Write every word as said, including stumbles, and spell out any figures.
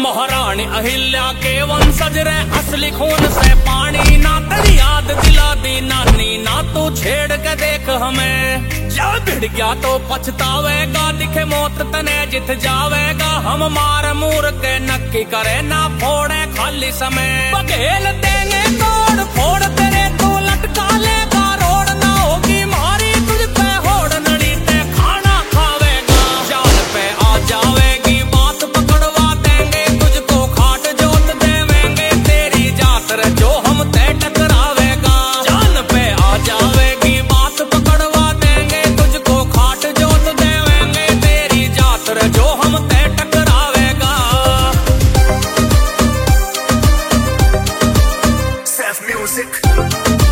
महारानी अहिल्या के वंशज रे असली खून से पानी। ना तेरी याद दिला दी नानी, ना तू छेड़ के देख हमें। जब भिड़ गया तो पछतावेगा, दिखे मौत तने जित जावेगा। हम मार मूर के नक्की करे ना फोड़े खाली समय। बघेल देंगे तोड़ फोड़ तेरे तू लटका लेगा रोड। ना होगी मारी तुझ पे होड़, नड़ी ते खाना खावेगा। जान पे आ जावेगी बात पकड़वा देंगे तुझको, खाट जोत देवेंगे तेरी जात रे जो हम ते टकरावेगा। जान पे आ जावेगी बात पकड़वा देंगे तुझको, खाट जोत देवेंगे तेरी जात रे जो हम ते टकरावेगा। Self music.